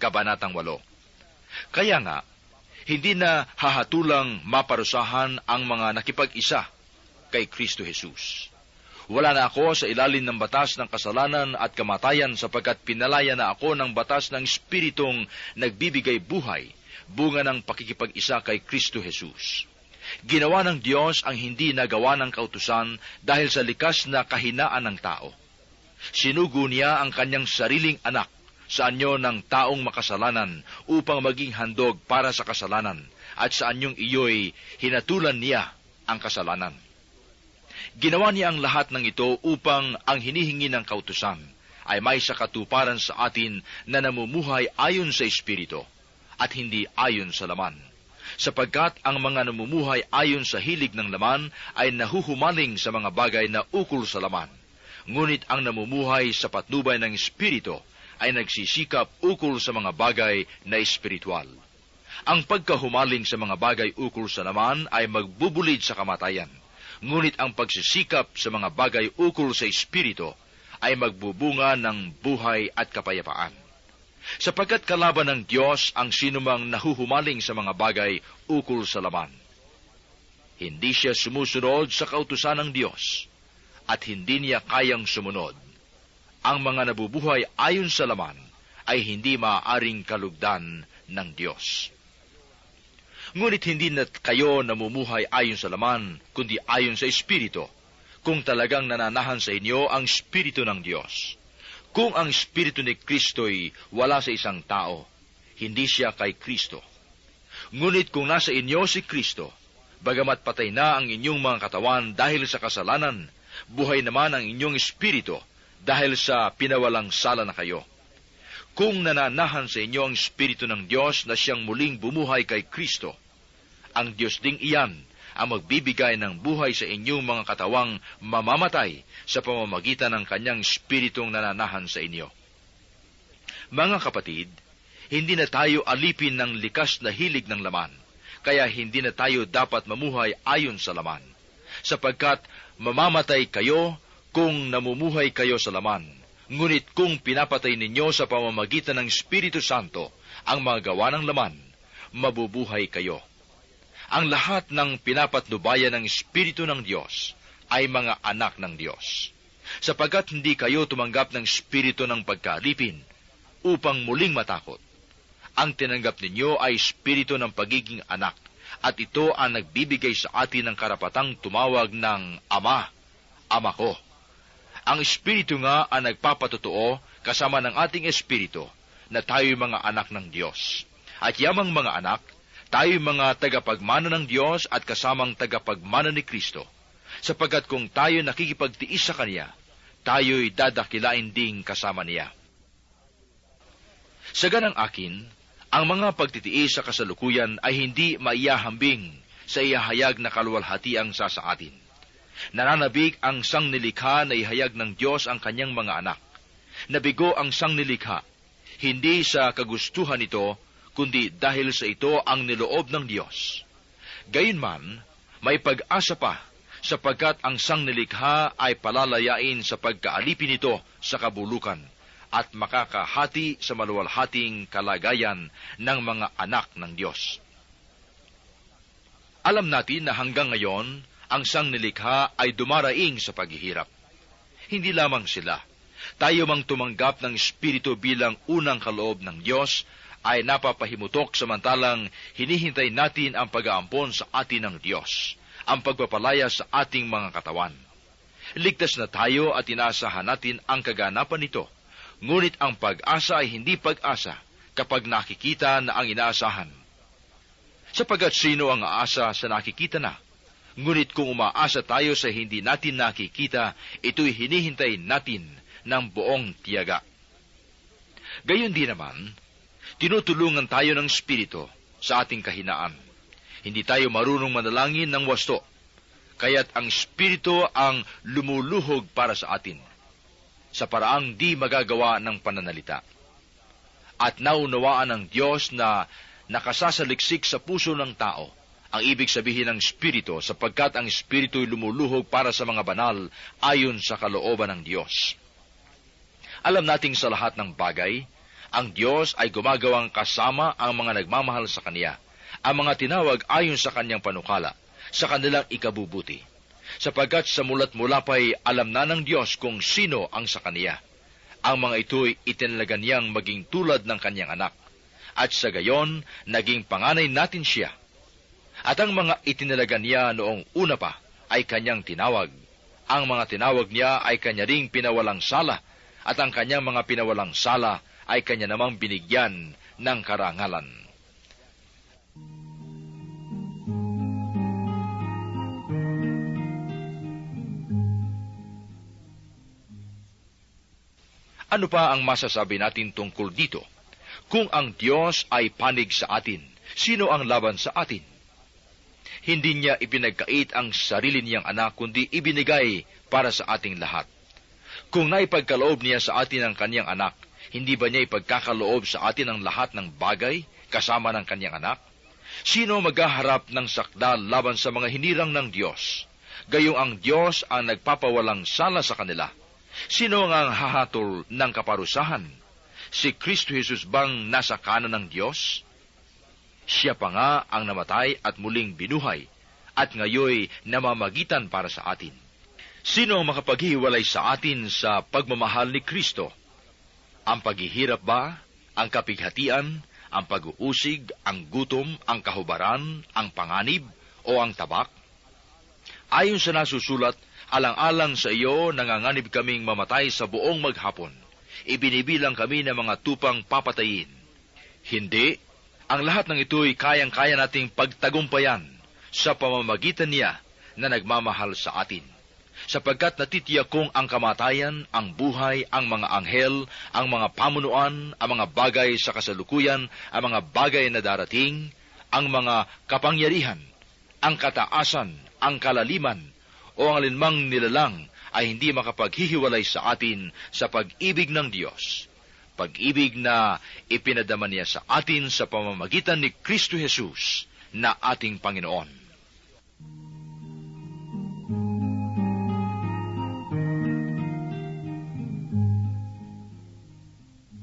Kabanatang 8. Kaya nga, hindi na hahatulang maparusahan ang mga nakipag-isa kay Kristo Jesus. Wala na ako sa ilalim ng batas ng kasalanan at kamatayan sapagkat pinalaya na ako ng batas ng Espiritong nagbibigay buhay, bunga ng pakikipag-isa kay Kristo Jesus. Ginawa ng Diyos ang hindi nagawa ng kautusan dahil sa likas na kahinaan ng tao. Sinugo niya ang kanyang sariling anak sa anyo ng taong makasalanan upang maging handog para sa kasalanan, at sa anyong iyo'y hinatulan niya ang kasalanan. Ginawa niya ang lahat ng ito upang ang hinihingi ng kautusan ay may sakatuparan sa atin na namumuhay ayon sa Espiritu at hindi ayon sa laman. Sapagkat ang mga namumuhay ayon sa hilig ng laman ay nahuhumaling sa mga bagay na ukol sa laman. Ngunit ang namumuhay sa patnubay ng Espiritu ay nagsisikap ukol sa mga bagay na espiritual. Ang pagkahumaling sa mga bagay ukol sa laman ay magbubulid sa kamatayan. Ngunit ang pagsisikap sa mga bagay ukol sa Espiritu ay magbubunga ng buhay at kapayapaan. Sapagkat kalaban ng Diyos ang sinumang nahuhumaling sa mga bagay ukol sa laman. Hindi siya sumusunod sa kautusan ng Diyos, at hindi niya kayang sumunod. Ang mga nabubuhay ayon sa laman ay hindi maaaring kalugdan ng Diyos. Ngunit hindi na kayo namumuhay ayon sa laman, kundi ayon sa Espiritu, kung talagang nananahan sa inyo ang Espiritu ng Diyos. Kung ang Espiritu ni Kristo'y wala sa isang tao, hindi siya kay Kristo. Ngunit kung nasa inyo si Kristo, bagamat patay na ang inyong mga katawan dahil sa kasalanan, buhay naman ang inyong espiritu dahil sa pinawalang sala na kayo. Kung nananahan sa inyo ang Espiritu ng Diyos na siyang muling bumuhay kay Kristo, ang Diyos ding iyan ang magbibigay ng buhay sa inyong mga katawang mamamatay sa pamamagitan ng kanyang Espiritong nananahan sa inyo. Mga kapatid, hindi na tayo alipin ng likas na hilig ng laman, kaya hindi na tayo dapat mamuhay ayon sa laman, sapagkat mamamatay kayo kung namumuhay kayo sa laman. Ngunit kung pinapatay ninyo sa pamamagitan ng Espiritu Santo ang mga gawa ng laman, mabubuhay kayo. Ang lahat ng pinapatnubayan ng Espiritu ng Diyos ay mga anak ng Diyos, sapagkat hindi kayo tumanggap ng espiritu ng pagkaalipin upang muling matakot. Ang tinanggap ninyo ay espiritu ng pagiging anak, at ito ang nagbibigay sa atin ng karapatang tumawag ng Ama, Ama ko. Ang Espiritu nga ang nagpapatotoo kasama ng ating espiritu na tayo'y mga anak ng Diyos. At yamang mga anak, tayo'y mga tagapagmana ng Diyos at kasamang tagapagmana ni Kristo, sapagkat kung tayo nakikipagtiis sa Kanya, tayo'y dadakilain ding kasama Niya. Sa ganang akin, ang mga pagtitiis sa kasalukuyan ay hindi maiyahambing sa ihahayag na kaluwalhatiang sa atin. Nananabik ang sangnilikha na ihayag ng Diyos ang kanyang mga anak. Nabigo ang sangnilikha, hindi sa kagustuhan nito, kundi dahil sa ito ang niloob ng Diyos. Gayunman, may pag-asa pa, sapagkat ang sangnilikha ay palalayain sa pagkaalipin nito sa kabulukan, at makakahati sa maluwalhating kalagayan ng mga anak ng Diyos. Alam natin na hanggang ngayon, ang sangnilikha ay dumaraing sa paghihirap. Hindi lamang sila. Tayo mang tumanggap ng Espiritu bilang unang kaloob ng Diyos, ay napapahimutok samantalang hinihintay natin ang pag-aampon sa atin ng Diyos, ang pagpapalaya sa ating mga katawan. Ligtas na tayo at inaasahan natin ang kaganapan nito, ngunit ang pag-asa ay hindi pag-asa kapag nakikita na ang inaasahan. Sapagkat sino ang aasa sa nakikita na? Ngunit kung umaasa tayo sa hindi natin nakikita, ito'y hinihintay natin ng buong tiyaga. Gayon din naman, tinutulungan tayo ng Espiritu sa ating kahinaan. Hindi tayo marunong manalangin ng wasto, kaya't ang Espiritu ang lumuluhog para sa atin, sa paraang di magagawa ng pananalita. At naunawaan ng Diyos na nakasasaliksik sa puso ng tao ang ibig sabihin ng Espiritu, sapagkat ang Espiritu'y lumuluhog para sa mga banal ayon sa kalooban ng Diyos. Alam nating sa lahat ng bagay, Ang Diyos ay gumagawang kasama ang mga nagmamahal sa Kanya, ang mga tinawag ayon sa Kanyang panukala, sa kanilang ikabubuti. Sapagkat sa mulat mula pa'y alam na ng Diyos kung sino ang sa Kanya. Ang mga ito'y itinalaga niyang maging tulad ng Kanyang anak, at sa gayon, naging panganay natin siya. At ang mga itinalaga niya noong una pa ay Kanyang tinawag. Ang mga tinawag niya ay Kanya ring pinawalang sala, at ang Kanyang mga pinawalang sala ay Kanya namang binigyan ng karangalan. Ano pa ang masasabi natin tungkol dito? Kung ang Diyos ay panig sa atin, sino ang laban sa atin? Hindi niya ipinagkait ang sarili niyang anak, kundi ibinigay para sa ating lahat. Kung naipagkaloob niya sa atin ang Kanyang anak, hindi ba niya ipagkakaloob sa atin ang lahat ng bagay kasama ng Kanyang anak? Sino maghaharap ng sakdal laban sa mga hinirang ng Diyos? Gayong ang Diyos ang nagpapawalang sala sa kanila. Sino ang hahatol ng kaparusahan? Si Kristo Jesus bang nasa kanan ng Diyos? Siya pa nga ang namatay at muling binuhay, at ngayoy namamagitan para sa atin. Sino ang makapaghiwalay sa atin sa pagmamahal ni Kristo? Ang paghihirap ba? Ang kapighatian? Ang pag-uusig? Ang gutom? Ang kahubaran? Ang panganib? O ang tabak? Ayon sa nasusulat, alang-alang sa iyo, nanganganib kaming mamatay sa buong maghapon. Ibinibilang kami ng mga tupang papatayin. Hindi, ang lahat ng ito'y kayang-kaya nating pagtagumpayan sa pamamagitan niya na nagmamahal sa atin. Sapagkat natitiyak kong ang kamatayan, ang buhay, ang mga anghel, ang mga pamunuan, ang mga bagay sa kasalukuyan, ang mga bagay na darating, ang mga kapangyarihan, ang kataasan, ang kalaliman, o ang alinmang nilalang ay hindi makapaghihiwalay sa atin sa pag-ibig ng Diyos. Pag-ibig na ipinadama niya sa atin sa pamamagitan ni Kristo Jesus na ating Panginoon.